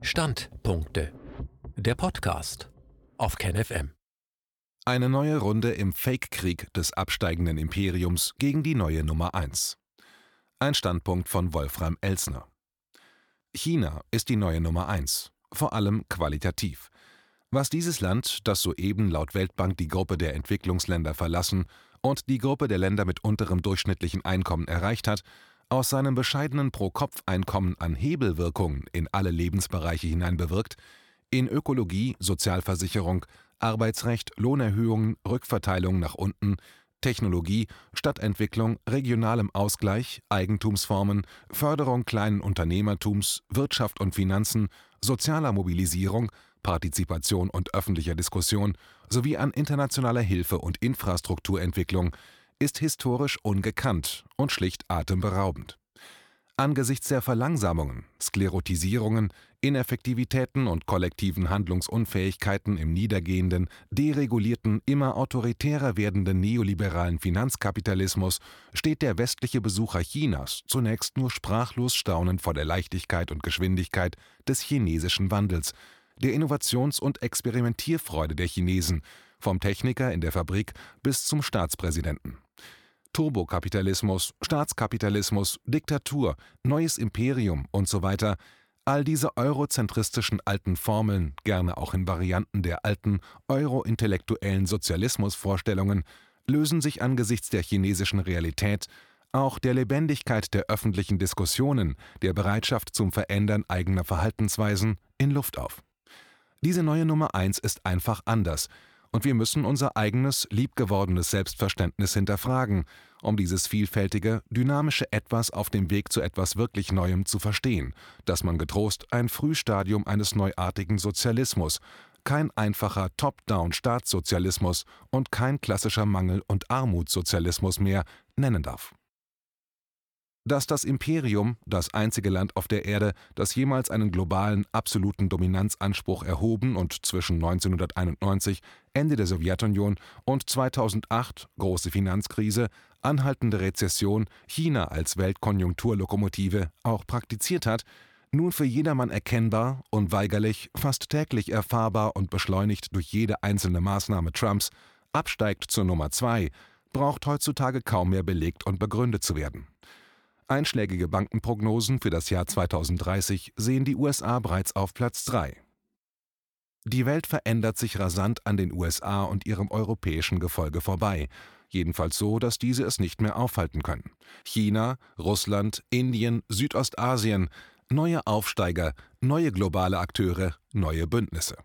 Standpunkte. Der Podcast auf KenFM. Eine neue Runde im Fake-Krieg des absteigenden Imperiums gegen die neue Nummer 1. Ein Standpunkt von Wolfram Elsner. China ist die neue Nummer 1, vor allem qualitativ. Was dieses Land, das soeben laut Weltbank die Gruppe der Entwicklungsländer verlassen und die Gruppe der Länder mit unterem durchschnittlichen Einkommen erreicht hat, aus seinem bescheidenen Pro-Kopf-Einkommen an Hebelwirkungen in alle Lebensbereiche hinein bewirkt, in Ökologie, Sozialversicherung, Arbeitsrecht, Lohnerhöhungen, Rückverteilung nach unten, Technologie, Stadtentwicklung, regionalem Ausgleich, Eigentumsformen, Förderung kleinen Unternehmertums, Wirtschaft und Finanzen, sozialer Mobilisierung, Partizipation und öffentlicher Diskussion sowie an internationaler Hilfe und Infrastrukturentwicklung ist historisch ungekannt und schlicht atemberaubend. Angesichts der Verlangsamungen, Sklerotisierungen, Ineffektivitäten und kollektiven Handlungsunfähigkeiten im niedergehenden, deregulierten, immer autoritärer werdenden neoliberalen Finanzkapitalismus steht der westliche Besucher Chinas zunächst nur sprachlos staunend vor der Leichtigkeit und Geschwindigkeit des chinesischen Wandels, der Innovations- und Experimentierfreude der Chinesen, vom Techniker in der Fabrik bis zum Staatspräsidenten. Turbokapitalismus, Staatskapitalismus, Diktatur, neues Imperium usw. All diese eurozentristischen alten Formeln, gerne auch in Varianten der alten euro-intellektuellen Sozialismusvorstellungen, lösen sich angesichts der chinesischen Realität, auch der Lebendigkeit der öffentlichen Diskussionen, der Bereitschaft zum Verändern eigener Verhaltensweisen, in Luft auf. Diese neue Nummer 1 ist einfach anders, und wir müssen unser eigenes, liebgewordenes Selbstverständnis hinterfragen, um dieses vielfältige, dynamische Etwas auf dem Weg zu etwas wirklich Neuem zu verstehen, das man getrost ein Frühstadium eines neuartigen Sozialismus, kein einfacher Top-Down-Staatssozialismus und kein klassischer Mangel- und Armutssozialismus mehr nennen darf. Dass das Imperium, das einzige Land auf der Erde, das jemals einen globalen, absoluten Dominanzanspruch erhoben und zwischen 1991, Ende der Sowjetunion, und 2008, große Finanzkrise, anhaltende Rezession, China als Weltkonjunkturlokomotive auch praktiziert hat, nun für jedermann erkennbar, unweigerlich, fast täglich erfahrbar und beschleunigt durch jede einzelne Maßnahme Trumps, absteigt zur Nummer 2, braucht heutzutage kaum mehr belegt und begründet zu werden. Einschlägige Bankenprognosen für das Jahr 2030 sehen die USA bereits auf Platz 3. Die Welt verändert sich rasant an den USA und ihrem europäischen Gefolge vorbei, jedenfalls so, dass diese es nicht mehr aufhalten können. China, Russland, Indien, Südostasien, neue Aufsteiger, neue globale Akteure, neue Bündnisse.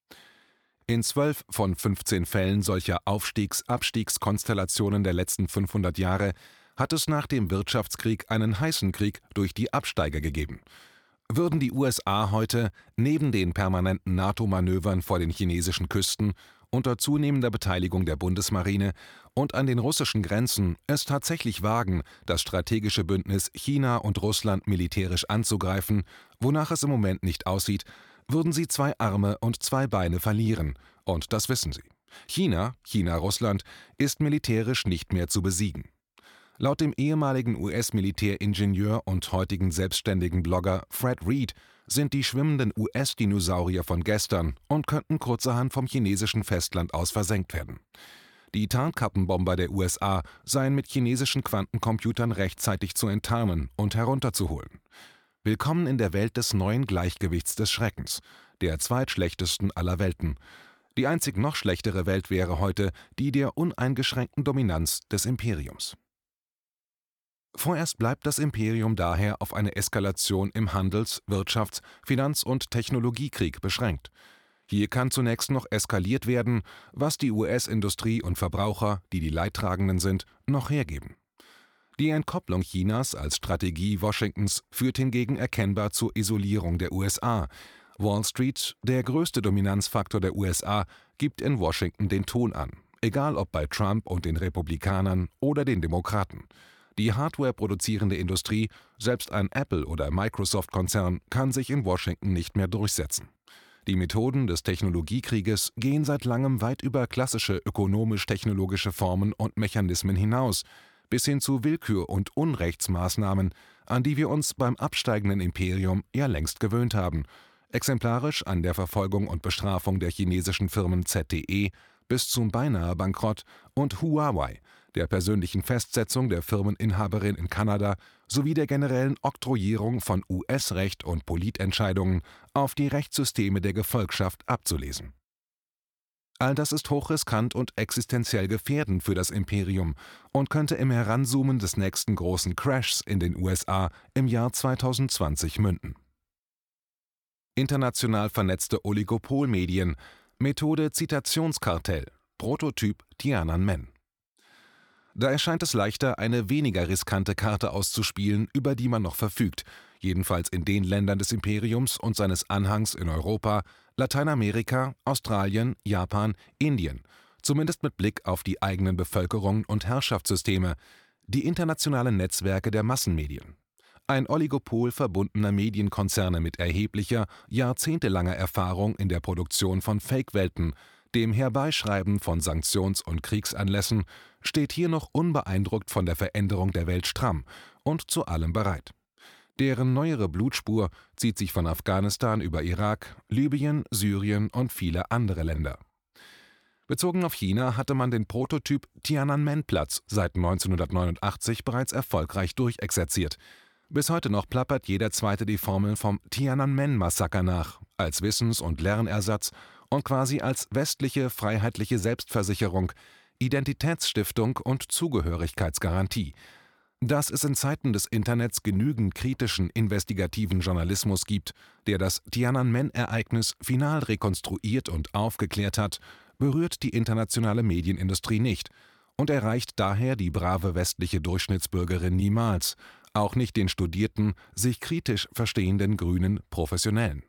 In 12 von 15 Fällen solcher Aufstiegs-Abstiegskonstellationen der letzten 500 Jahre hat es nach dem Wirtschaftskrieg einen heißen Krieg durch die Absteiger gegeben. Würden die USA heute, neben den permanenten NATO-Manövern vor den chinesischen Küsten, unter zunehmender Beteiligung der Bundesmarine und an den russischen Grenzen es tatsächlich wagen, das strategische Bündnis China und Russland militärisch anzugreifen, wonach es im Moment nicht aussieht, würden sie 2 Arme und 2 Beine verlieren, und das wissen sie. China-Russland, ist militärisch nicht mehr zu besiegen. Laut dem ehemaligen US-Militäringenieur und heutigen selbstständigen Blogger Fred Reed sind die schwimmenden US-Dinosaurier von gestern und könnten kurzerhand vom chinesischen Festland aus versenkt werden. Die Tarnkappenbomber der USA seien mit chinesischen Quantencomputern rechtzeitig zu enttarnen und herunterzuholen. Willkommen in der Welt des neuen Gleichgewichts des Schreckens, der zweitschlechtesten aller Welten. Die einzig noch schlechtere Welt wäre heute die der uneingeschränkten Dominanz des Imperiums. Vorerst bleibt das Imperium daher auf eine Eskalation im Handels-, Wirtschafts-, Finanz- und Technologiekrieg beschränkt. Hier kann zunächst noch eskaliert werden, was die US-Industrie und Verbraucher, die die Leidtragenden sind, noch hergeben. Die Entkopplung Chinas als Strategie Washingtons führt hingegen erkennbar zur Isolierung der USA. Wall Street, der größte Dominanzfaktor der USA, gibt in Washington den Ton an, egal ob bei Trump und den Republikanern oder den Demokraten. Die Hardware-produzierende Industrie, selbst ein Apple- oder Microsoft-Konzern, kann sich in Washington nicht mehr durchsetzen. Die Methoden des Technologiekrieges gehen seit langem weit über klassische ökonomisch-technologische Formen und Mechanismen hinaus, bis hin zu Willkür- und Unrechtsmaßnahmen, an die wir uns beim absteigenden Imperium ja längst gewöhnt haben, exemplarisch an der Verfolgung und Bestrafung der chinesischen Firmen ZTE bis zum beinahe Bankrott und Huawei, der persönlichen Festsetzung der Firmeninhaberin in Kanada sowie der generellen Oktroyierung von US-Recht und Politentscheidungen auf die Rechtssysteme der Gefolgschaft abzulesen. All das ist hochriskant und existenziell gefährdend für das Imperium und könnte im Heranzoomen des nächsten großen Crashs in den USA im Jahr 2020 münden. International vernetzte Oligopolmedien, Methode Zitationskartell, Prototyp Tiananmen. Da erscheint es leichter, eine weniger riskante Karte auszuspielen, über die man noch verfügt, jedenfalls in den Ländern des Imperiums und seines Anhangs in Europa, Lateinamerika, Australien, Japan, Indien, zumindest mit Blick auf die eigenen Bevölkerungen und Herrschaftssysteme, die internationalen Netzwerke der Massenmedien. Ein Oligopol verbundener Medienkonzerne mit erheblicher, jahrzehntelanger Erfahrung in der Produktion von Fake-Welten, dem Herbeischreiben von Sanktions- und Kriegsanlässen, steht hier noch unbeeindruckt von der Veränderung der Welt stramm und zu allem bereit. Deren neuere Blutspur zieht sich von Afghanistan über Irak, Libyen, Syrien und viele andere Länder. Bezogen auf China hatte man den Prototyp Tiananmen-Platz seit 1989 bereits erfolgreich durchexerziert. Bis heute noch plappert jeder Zweite die Formel vom Tiananmen-Massaker nach, als Wissens- und Lernersatz und quasi als westliche freiheitliche Selbstversicherung, Identitätsstiftung und Zugehörigkeitsgarantie. Dass es in Zeiten des Internets genügend kritischen, investigativen Journalismus gibt, der das Tiananmen-Ereignis final rekonstruiert und aufgeklärt hat, berührt die internationale Medienindustrie nicht und erreicht daher die brave westliche Durchschnittsbürgerin niemals, auch nicht den studierten, sich kritisch verstehenden grünen Professionellen.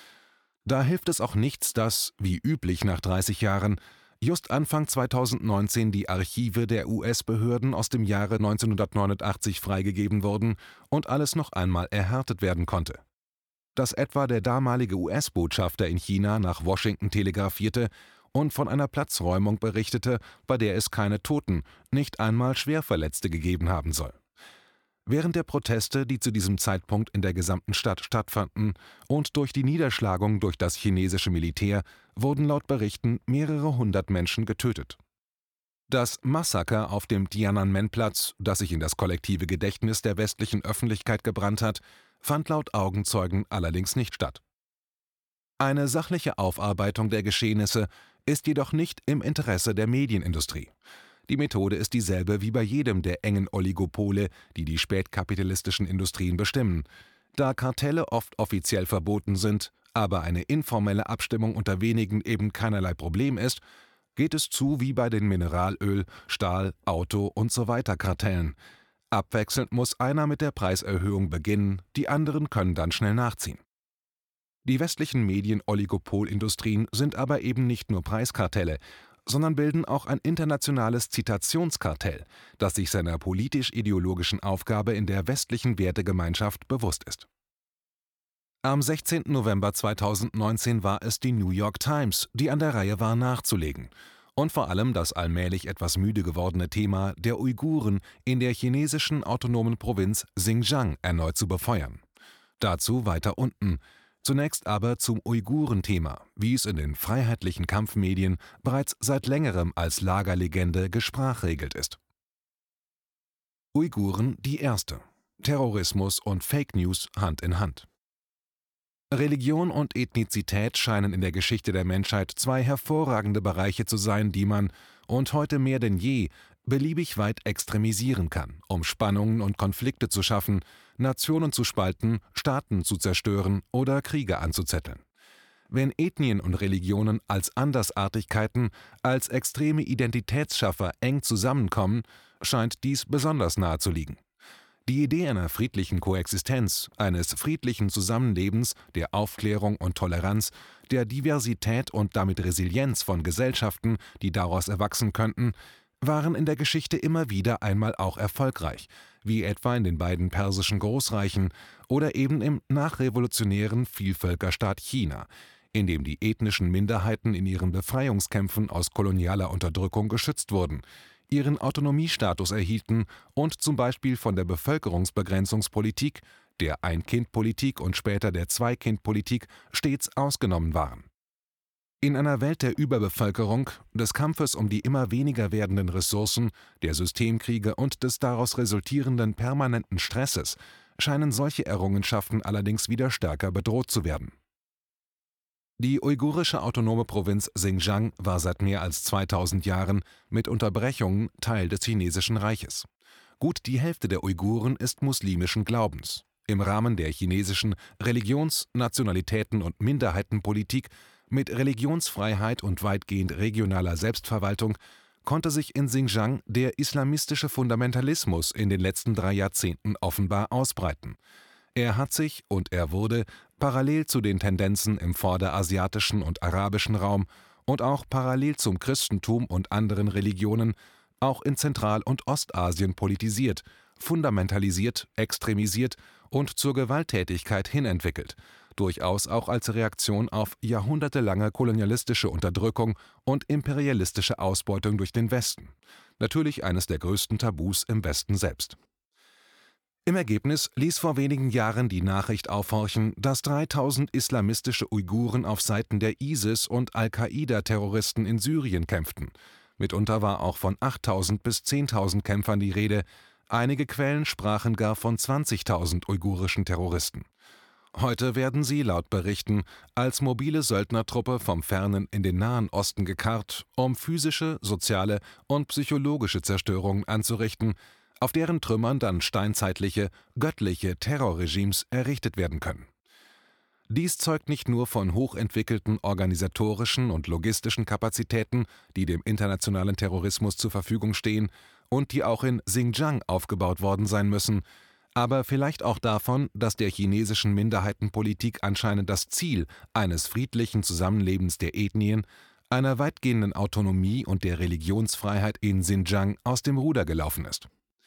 Da hilft es auch nichts, dass, wie üblich nach 30 Jahren, just Anfang 2019 die Archive der US-Behörden aus dem Jahre 1989 freigegeben wurden und alles noch einmal erhärtet werden konnte. Dass etwa der damalige US-Botschafter in China nach Washington telegrafierte und von einer Platzräumung berichtete, bei der es keine Toten, nicht einmal Schwerverletzte gegeben haben soll. Während der Proteste, die zu diesem Zeitpunkt in der gesamten Stadt stattfanden, und durch die Niederschlagung durch das chinesische Militär wurden laut Berichten mehrere hundert Menschen getötet. Das Massaker auf dem Tiananmen-Platz, das sich in das kollektive Gedächtnis der westlichen Öffentlichkeit gebrannt hat, fand laut Augenzeugen allerdings nicht statt. Eine sachliche Aufarbeitung der Geschehnisse ist jedoch nicht im Interesse der Medienindustrie. Die Methode ist dieselbe wie bei jedem der engen Oligopole, die die spätkapitalistischen Industrien bestimmen. Da Kartelle oft offiziell verboten sind, aber eine informelle Abstimmung unter wenigen eben keinerlei Problem ist, geht es zu wie bei den Mineralöl-, Stahl-, Auto- usw. Kartellen. Abwechselnd muss einer mit der Preiserhöhung beginnen, die anderen können dann schnell nachziehen. Die westlichen Medien-Oligopolindustrien sind aber eben nicht nur Preiskartelle, sondern bilden auch ein internationales Zitationskartell, das sich seiner politisch-ideologischen Aufgabe in der westlichen Wertegemeinschaft bewusst ist. Am 16. November 2019 war es die New York Times, die an der Reihe war nachzulegen und vor allem das allmählich etwas müde gewordene Thema der Uiguren in der chinesischen autonomen Provinz Xinjiang erneut zu befeuern. Dazu weiter unten. Zunächst aber zum Uiguren-Thema, wie es in den freiheitlichen Kampfmedien bereits seit längerem als Lagerlegende gesprachregelt ist. Uiguren die erste. Terrorismus und Fake News Hand in Hand. Religion und Ethnizität scheinen in der Geschichte der Menschheit zwei hervorragende Bereiche zu sein, die man, und heute mehr denn je, beliebig weit extremisieren kann, um Spannungen und Konflikte zu schaffen, Nationen zu spalten, Staaten zu zerstören oder Kriege anzuzetteln. Wenn Ethnien und Religionen als Andersartigkeiten, als extreme Identitätsschaffer eng zusammenkommen, scheint dies besonders nahe zu liegen. Die Idee einer friedlichen Koexistenz, eines friedlichen Zusammenlebens, der Aufklärung und Toleranz, der Diversität und damit Resilienz von Gesellschaften, die daraus erwachsen könnten, waren in der Geschichte immer wieder einmal auch erfolgreich, wie etwa in den beiden persischen Großreichen oder eben im nachrevolutionären Vielvölkerstaat China, in dem die ethnischen Minderheiten in ihren Befreiungskämpfen aus kolonialer Unterdrückung geschützt wurden, ihren Autonomiestatus erhielten und zum Beispiel von der Bevölkerungsbegrenzungspolitik, der Ein-Kind-Politik und später der Zwei-Kind-Politik, stets ausgenommen waren. In einer Welt der Überbevölkerung, des Kampfes um die immer weniger werdenden Ressourcen, der Systemkriege und des daraus resultierenden permanenten Stresses scheinen solche Errungenschaften allerdings wieder stärker bedroht zu werden. Die uigurische autonome Provinz Xinjiang war seit mehr als 2000 Jahren mit Unterbrechungen Teil des chinesischen Reiches. Gut die Hälfte der Uiguren ist muslimischen Glaubens. Im Rahmen der chinesischen Religions-, Nationalitäten- und Minderheitenpolitik mit Religionsfreiheit und weitgehend regionaler Selbstverwaltung konnte sich in Xinjiang der islamistische Fundamentalismus in den letzten 3 Jahrzehnten offenbar ausbreiten. Er hat sich und er wurde parallel zu den Tendenzen im vorderasiatischen und arabischen Raum und auch parallel zum Christentum und anderen Religionen auch in Zentral- und Ostasien politisiert, fundamentalisiert, extremisiert und zur Gewalttätigkeit hinentwickelt, durchaus auch als Reaktion auf jahrhundertelange kolonialistische Unterdrückung und imperialistische Ausbeutung durch den Westen. Natürlich eines der größten Tabus im Westen selbst. Im Ergebnis ließ vor wenigen Jahren die Nachricht aufhorchen, dass 3000 islamistische Uiguren auf Seiten der ISIS- und Al-Qaida-Terroristen in Syrien kämpften. Mitunter war auch von 8000 bis 10.000 Kämpfern die Rede. Einige Quellen sprachen gar von 20.000 uigurischen Terroristen. Heute werden sie, laut Berichten, als mobile Söldnertruppe vom Fernen in den Nahen Osten gekarrt, um physische, soziale und psychologische Zerstörungen anzurichten, auf deren Trümmern dann steinzeitliche, göttliche Terrorregimes errichtet werden können. Dies zeugt nicht nur von hochentwickelten organisatorischen und logistischen Kapazitäten, die dem internationalen Terrorismus zur Verfügung stehen und die auch in Xinjiang aufgebaut worden sein müssen, aber vielleicht auch davon, dass der chinesischen Minderheitenpolitik anscheinend das Ziel eines friedlichen Zusammenlebens der Ethnien, einer weitgehenden Autonomie und der Religionsfreiheit in Xinjiang aus dem Ruder gelaufen ist.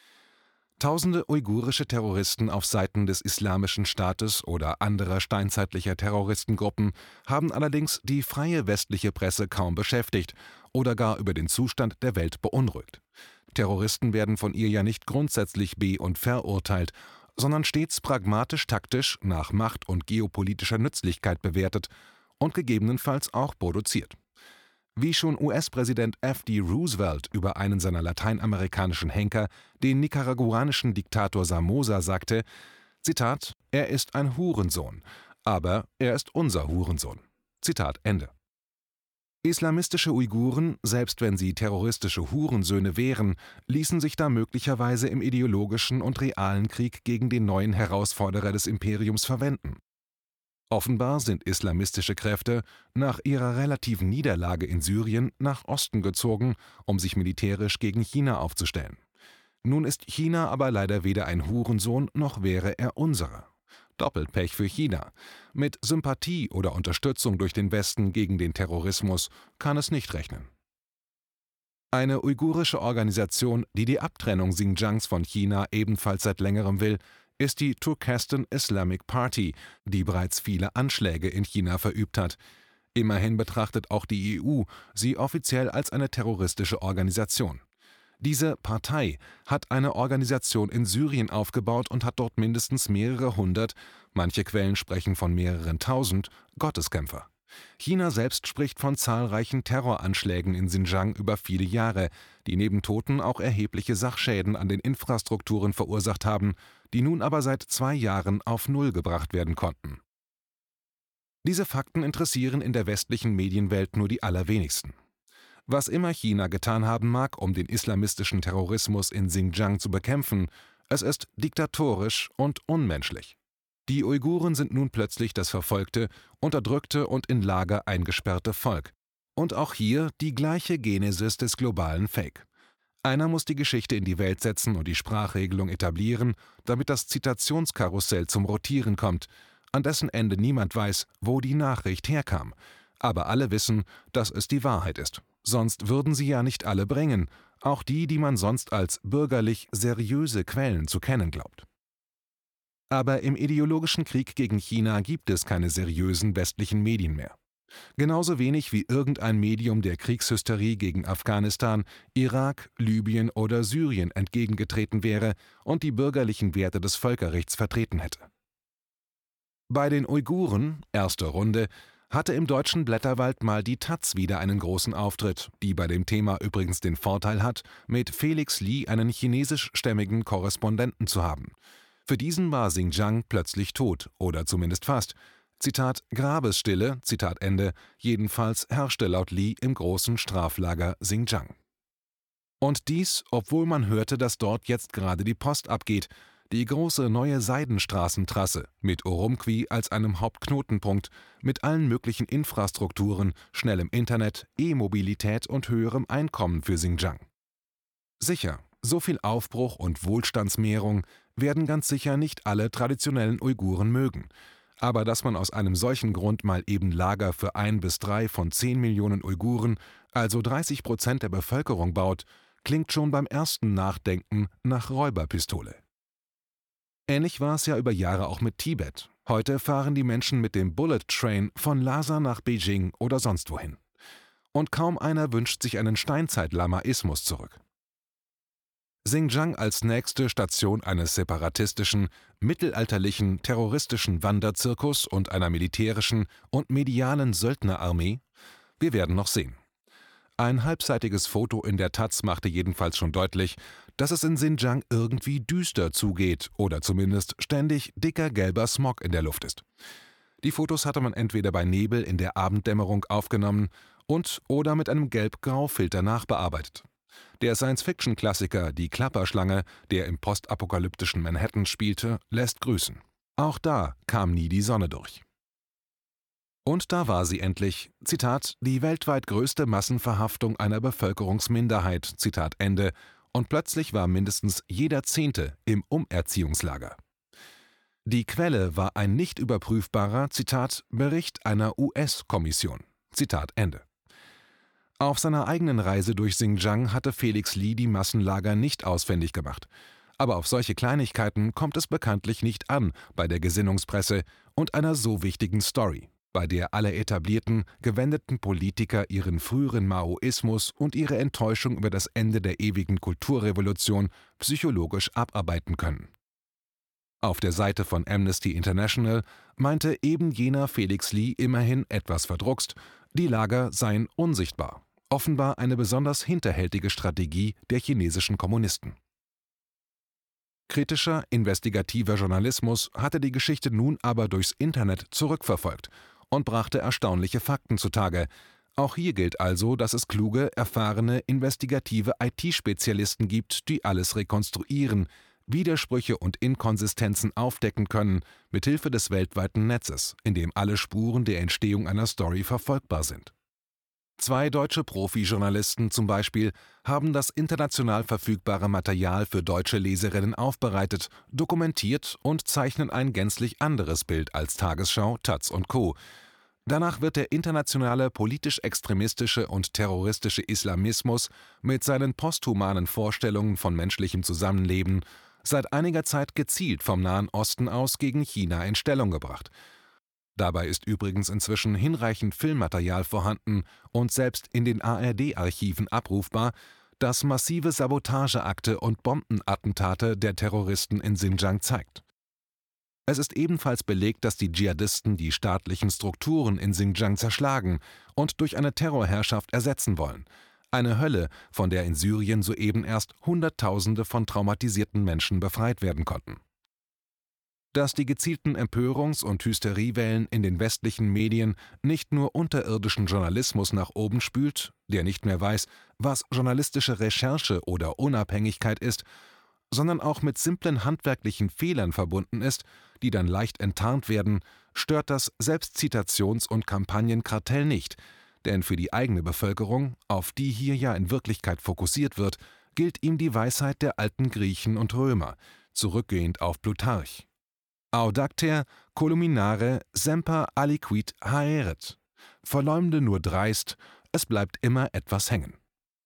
Tausende uigurische Terroristen auf Seiten des Islamischen Staates oder anderer steinzeitlicher Terroristengruppen haben allerdings die freie westliche Presse kaum beschäftigt oder gar über den Zustand der Welt beunruhigt. Terroristen werden von ihr ja nicht grundsätzlich be- und verurteilt, sondern stets pragmatisch-taktisch nach Macht und geopolitischer Nützlichkeit bewertet und gegebenenfalls auch produziert. Wie schon US-Präsident F.D. Roosevelt über einen seiner lateinamerikanischen Henker, den nicaraguanischen Diktator Somoza, sagte, Zitat, er ist ein Hurensohn, aber er ist unser Hurensohn. Zitat Ende. Islamistische Uiguren, selbst wenn sie terroristische Hurensöhne wären, ließen sich da möglicherweise im ideologischen und realen Krieg gegen den neuen Herausforderer des Imperiums verwenden. Offenbar sind islamistische Kräfte nach ihrer relativen Niederlage in Syrien nach Osten gezogen, um sich militärisch gegen China aufzustellen. Nun ist China aber leider weder ein Hurensohn, noch wäre er unserer. Doppelpech für China. Mit Sympathie oder Unterstützung durch den Westen gegen den Terrorismus kann es nicht rechnen. Eine uigurische Organisation, die die Abtrennung Xinjiangs von China ebenfalls seit längerem will, ist die Turkestan Islamic Party, die bereits viele Anschläge in China verübt hat. Immerhin betrachtet auch die EU sie offiziell als eine terroristische Organisation. Diese Partei hat eine Organisation in Syrien aufgebaut und hat dort mindestens mehrere hundert, manche Quellen sprechen von mehreren tausend, Gotteskämpfer. China selbst spricht von zahlreichen Terroranschlägen in Xinjiang über viele Jahre, die neben Toten auch erhebliche Sachschäden an den Infrastrukturen verursacht haben, die nun aber seit 2 Jahren auf Null gebracht werden konnten. Diese Fakten interessieren in der westlichen Medienwelt nur die allerwenigsten. Was immer China getan haben mag, um den islamistischen Terrorismus in Xinjiang zu bekämpfen, es ist diktatorisch und unmenschlich. Die Uiguren sind nun plötzlich das verfolgte, unterdrückte und in Lager eingesperrte Volk. Und auch hier die gleiche Genesis des globalen Fake. Einer muss die Geschichte in die Welt setzen und die Sprachregelung etablieren, damit das Zitationskarussell zum Rotieren kommt, an dessen Ende niemand weiß, wo die Nachricht herkam. Aber alle wissen, dass es die Wahrheit ist. Sonst würden sie ja nicht alle bringen, auch die man sonst als bürgerlich seriöse Quellen zu kennen glaubt. Aber im ideologischen Krieg gegen China gibt es keine seriösen westlichen Medien mehr. Genauso wenig wie irgendein Medium der Kriegshysterie gegen Afghanistan, Irak, Libyen oder Syrien entgegengetreten wäre und die bürgerlichen Werte des Völkerrechts vertreten hätte. Bei den Uiguren, erste Runde, hatte im deutschen Blätterwald mal die taz wieder einen großen Auftritt, die bei dem Thema übrigens den Vorteil hat, mit Felix Li einen chinesischstämmigen Korrespondenten zu haben. Für diesen war Xinjiang plötzlich tot, oder zumindest fast. Zitat, Grabesstille, Zitat Ende, jedenfalls herrschte laut Li im großen Straflager Xinjiang. Und dies, obwohl man hörte, dass dort jetzt gerade die Post abgeht, die große neue Seidenstraßentrasse mit Urumqi als einem Hauptknotenpunkt, mit allen möglichen Infrastrukturen, schnellem Internet, E-Mobilität und höherem Einkommen für Xinjiang. Sicher, so viel Aufbruch und Wohlstandsmehrung werden ganz sicher nicht alle traditionellen Uiguren mögen. Aber dass man aus einem solchen Grund mal eben Lager für 1 bis 3 von 10 Millionen Uiguren, also 30% der Bevölkerung baut, klingt schon beim ersten Nachdenken nach Räuberpistole. Ähnlich war es ja über Jahre auch mit Tibet. Heute fahren die Menschen mit dem Bullet Train von Lhasa nach Beijing oder sonst wohin. Und kaum einer wünscht sich einen Steinzeit-Lamaismus zurück. Xinjiang als nächste Station eines separatistischen, mittelalterlichen, terroristischen Wanderzirkus und einer militärischen und medialen Söldnerarmee? Wir werden noch sehen. Ein halbseitiges Foto in der taz machte jedenfalls schon deutlich, dass es in Xinjiang irgendwie düster zugeht oder zumindest ständig dicker gelber Smog in der Luft ist. Die Fotos hatte man entweder bei Nebel in der Abenddämmerung aufgenommen oder mit einem Gelb-Grau-Filter nachbearbeitet. Der Science-Fiction-Klassiker Die Klapperschlange, der im postapokalyptischen Manhattan spielte, lässt grüßen. Auch da kam nie die Sonne durch. Und da war sie endlich, Zitat, die weltweit größte Massenverhaftung einer Bevölkerungsminderheit, Zitat Ende, und plötzlich war mindestens jeder 10. im Umerziehungslager. Die Quelle war ein nicht überprüfbarer, Zitat, Bericht einer US-Kommission, Zitat Ende. Auf seiner eigenen Reise durch Xinjiang hatte Felix Li die Massenlager nicht ausfindig gemacht. Aber auf solche Kleinigkeiten kommt es bekanntlich nicht an bei der Gesinnungspresse und einer so wichtigen Story, bei der alle etablierten, gewendeten Politiker ihren früheren Maoismus und ihre Enttäuschung über das Ende der ewigen Kulturrevolution psychologisch abarbeiten können. Auf der Seite von Amnesty International meinte eben jener Felix Li immerhin etwas verdruckst, die Lager seien unsichtbar, offenbar eine besonders hinterhältige Strategie der chinesischen Kommunisten. Kritischer, investigativer Journalismus hatte die Geschichte nun aber durchs Internet zurückverfolgt und brachte erstaunliche Fakten zutage. Auch hier gilt also, dass es kluge, erfahrene, investigative IT-Spezialisten gibt, die alles rekonstruieren, Widersprüche und Inkonsistenzen aufdecken können, mithilfe des weltweiten Netzes, in dem alle Spuren der Entstehung einer Story verfolgbar sind. 2 deutsche Profi-Journalisten zum Beispiel haben das international verfügbare Material für deutsche Leserinnen aufbereitet, dokumentiert und zeichnen ein gänzlich anderes Bild als Tagesschau, taz und Co. Danach wird der internationale politisch-extremistische und terroristische Islamismus mit seinen posthumanen Vorstellungen von menschlichem Zusammenleben seit einiger Zeit gezielt vom Nahen Osten aus gegen China in Stellung gebracht. Dabei ist übrigens inzwischen hinreichend Filmmaterial vorhanden und selbst in den ARD-Archiven abrufbar, das massive Sabotageakte und Bombenattentate der Terroristen in Xinjiang zeigt. Es ist ebenfalls belegt, dass die Dschihadisten die staatlichen Strukturen in Xinjiang zerschlagen und durch eine Terrorherrschaft ersetzen wollen. Eine Hölle, von der in Syrien soeben erst Hunderttausende von traumatisierten Menschen befreit werden konnten. Dass die gezielten Empörungs- und Hysteriewellen in den westlichen Medien nicht nur unterirdischen Journalismus nach oben spült, der nicht mehr weiß, was journalistische Recherche oder Unabhängigkeit ist, sondern auch mit simplen handwerklichen Fehlern verbunden ist, die dann leicht enttarnt werden, stört das Selbstzitations- und Kampagnenkartell nicht, denn für die eigene Bevölkerung, auf die hier ja in Wirklichkeit fokussiert wird, gilt ihm die Weisheit der alten Griechen und Römer, zurückgehend auf Plutarch. Audacter columinare semper aliquid haeret. Verleumde nur dreist, es bleibt immer etwas hängen.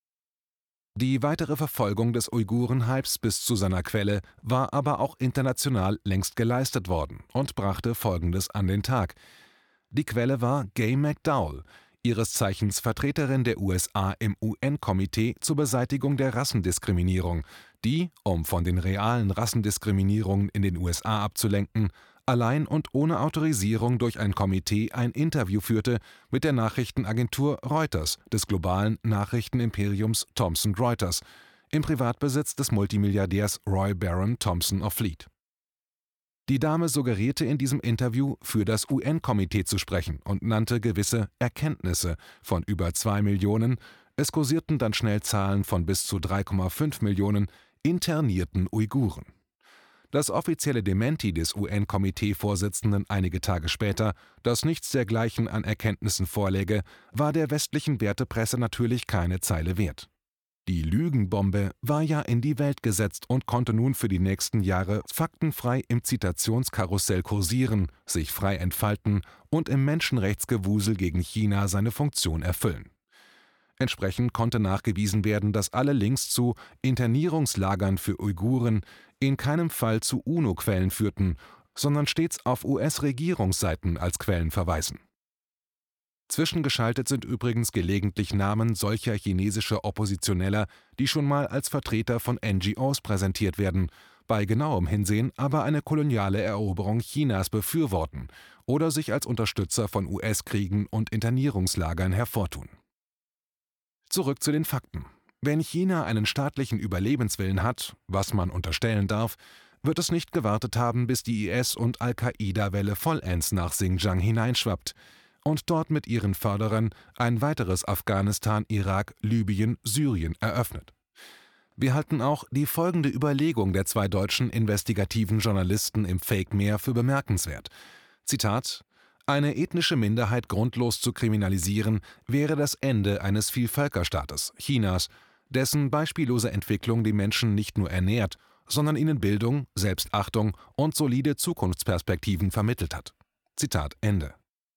Die weitere Verfolgung des Uiguren-Hypes bis zu seiner Quelle war aber auch international längst geleistet worden und brachte Folgendes an den Tag. Die Quelle war Gay McDowell, ihres Zeichens Vertreterin der USA im UN-Komitee zur Beseitigung der Rassendiskriminierung, die, um von den realen Rassendiskriminierungen in den USA abzulenken, allein und ohne Autorisierung durch ein Komitee ein Interview führte mit der Nachrichtenagentur Reuters des globalen Nachrichtenimperiums Thomson Reuters im Privatbesitz des Multimilliardärs Roy Baron Thomson of Fleet. Die Dame suggerierte in diesem Interview, für das UN-Komitee zu sprechen und nannte gewisse Erkenntnisse von über 2 Millionen, es kursierten dann schnell Zahlen von bis zu 3,5 Millionen internierten Uiguren. Das offizielle Dementi des UN-Komitee-Vorsitzenden einige Tage später, dass nichts dergleichen an Erkenntnissen vorläge, war der westlichen Wertepresse natürlich keine Zeile wert. Die Lügenbombe war ja in die Welt gesetzt und konnte nun für die nächsten Jahre faktenfrei im Zitationskarussell kursieren, sich frei entfalten und im Menschenrechtsgewusel gegen China seine Funktion erfüllen. Entsprechend konnte nachgewiesen werden, dass alle Links zu Internierungslagern für Uiguren in keinem Fall zu UNO-Quellen führten, sondern stets auf US-Regierungsseiten als Quellen verweisen. Zwischengeschaltet sind übrigens gelegentlich Namen solcher chinesischer Oppositioneller, die schon mal als Vertreter von NGOs präsentiert werden, bei genauem Hinsehen aber eine koloniale Eroberung Chinas befürworten oder sich als Unterstützer von US-Kriegen und Internierungslagern hervortun. Zurück zu den Fakten. Wenn China einen staatlichen Überlebenswillen hat, was man unterstellen darf, wird es nicht gewartet haben, bis die IS- und Al-Qaida-Welle vollends nach Xinjiang hineinschwappt und dort mit ihren Förderern ein weiteres Afghanistan, Irak, Libyen, Syrien eröffnet. Wir halten auch die folgende Überlegung der 2 deutschen investigativen Journalisten im Fake-Meer für bemerkenswert. Zitat: Eine ethnische Minderheit grundlos zu kriminalisieren, wäre das Ende eines Vielvölkerstaates, Chinas, dessen beispiellose Entwicklung die Menschen nicht nur ernährt, sondern ihnen Bildung, Selbstachtung und solide Zukunftsperspektiven vermittelt hat. Zitat Ende.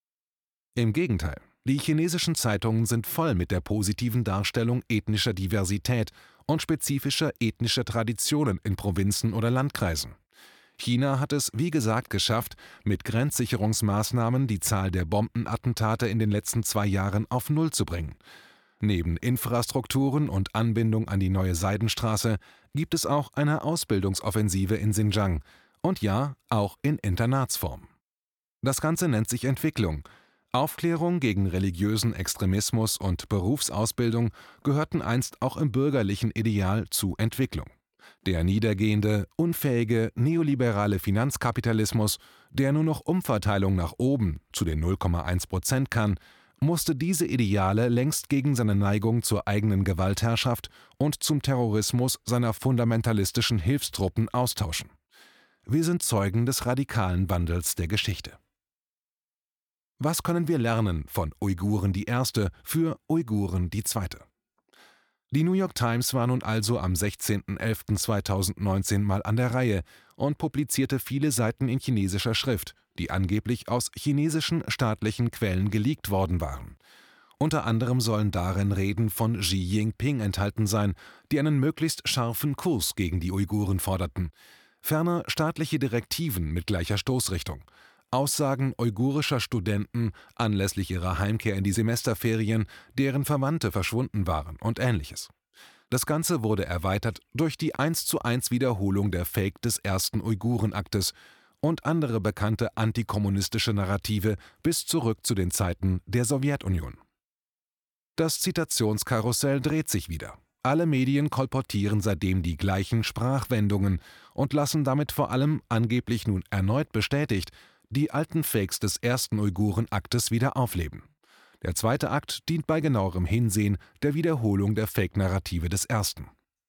Im Gegenteil, die chinesischen Zeitungen sind voll mit der positiven Darstellung ethnischer Diversität und spezifischer ethnischer Traditionen in Provinzen oder Landkreisen. China hat es, wie gesagt, geschafft, mit Grenzsicherungsmaßnahmen die Zahl der Bombenattentate in den letzten 2 Jahren auf Null zu bringen. Neben Infrastrukturen und Anbindung an die neue Seidenstraße gibt es auch eine Ausbildungsoffensive in Xinjiang und ja, auch in Internatsform. Das Ganze nennt sich Entwicklung. Aufklärung gegen religiösen Extremismus und Berufsausbildung gehörten einst auch im bürgerlichen Ideal zu Entwicklung. Der niedergehende, unfähige, neoliberale Finanzkapitalismus, der nur noch Umverteilung nach oben zu den 0,1% kann, musste diese Ideale längst gegen seine Neigung zur eigenen Gewaltherrschaft und zum Terrorismus seiner fundamentalistischen Hilfstruppen austauschen. Wir sind Zeugen des radikalen Wandels der Geschichte. Was können wir lernen von Uiguren die Erste für Uiguren die Zweite? Die New York Times war nun also am 16.11.2019 mal an der Reihe und publizierte viele Seiten in chinesischer Schrift, die angeblich aus chinesischen staatlichen Quellen geleakt worden waren. Unter anderem sollen darin Reden von Xi Jinping enthalten sein, die einen möglichst scharfen Kurs gegen die Uiguren forderten. Ferner staatliche Direktiven mit gleicher Stoßrichtung. Aussagen uigurischer Studenten anlässlich ihrer Heimkehr in die Semesterferien, deren Verwandte verschwunden waren und Ähnliches. Das Ganze wurde erweitert durch die 1:1 Wiederholung der Fake des ersten Uigurenaktes und andere bekannte antikommunistische Narrative bis zurück zu den Zeiten der Sowjetunion. Das Zitationskarussell dreht sich wieder. Alle Medien kolportieren seitdem die gleichen Sprachwendungen und lassen damit vor allem angeblich nun erneut bestätigt, die alten Fakes des ersten Uigurenaktes wieder aufleben. Der zweite Akt dient bei genauerem Hinsehen der Wiederholung der Fake-Narrative des ersten.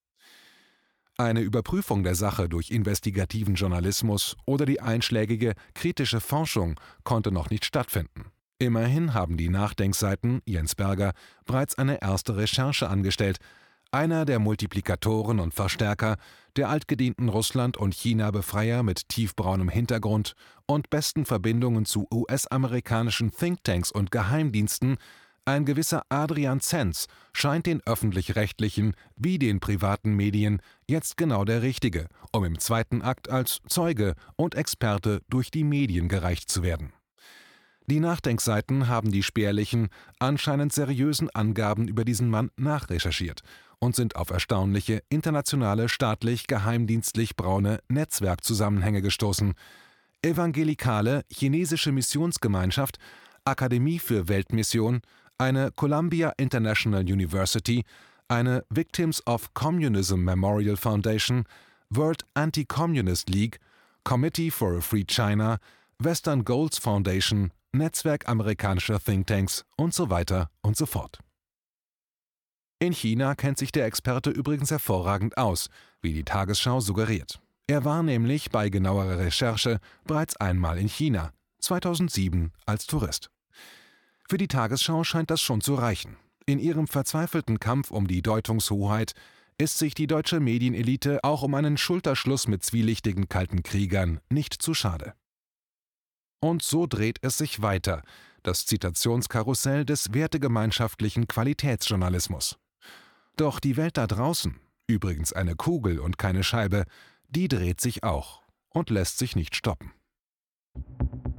Eine Überprüfung der Sache durch investigativen Journalismus oder die einschlägige kritische Forschung konnte noch nicht stattfinden. Immerhin haben die Nachdenkseiten Jens Berger bereits eine erste Recherche angestellt, einer der Multiplikatoren und Verstärker der altgedienten Russland- und China-Befreier mit tiefbraunem Hintergrund und besten Verbindungen zu US-amerikanischen Thinktanks und Geheimdiensten, ein gewisser Adrian Zenz, scheint den öffentlich-rechtlichen wie den privaten Medien jetzt genau der Richtige, um im zweiten Akt als Zeuge und Experte durch die Medien gereicht zu werden. Die Nachdenkseiten haben die spärlichen, anscheinend seriösen Angaben über diesen Mann nachrecherchiert und sind auf erstaunliche internationale staatlich-geheimdienstlich braune Netzwerkzusammenhänge gestoßen. evangelikale chinesische Missionsgemeinschaft, Akademie für Weltmission, eine Columbia International University, eine Victims of Communism Memorial Foundation, World Anti-Communist League, Committee for a Free China, Western Goals Foundation, Netzwerk amerikanischer Thinktanks und so weiter und so fort. In China kennt sich der Experte übrigens hervorragend aus, wie die Tagesschau suggeriert. Er war nämlich bei genauerer Recherche bereits einmal in China, 2007 als Tourist. Für die Tagesschau scheint das schon zu reichen. In ihrem verzweifelten Kampf um die Deutungshoheit ist sich die deutsche Medienelite auch um einen Schulterschluss mit zwielichtigen kalten Kriegern nicht zu schade. Und so dreht es sich weiter, das Zitationskarussell des wertegemeinschaftlichen Qualitätsjournalismus. Doch die Welt da draußen, übrigens eine Kugel und keine Scheibe, die dreht sich auch und lässt sich nicht stoppen.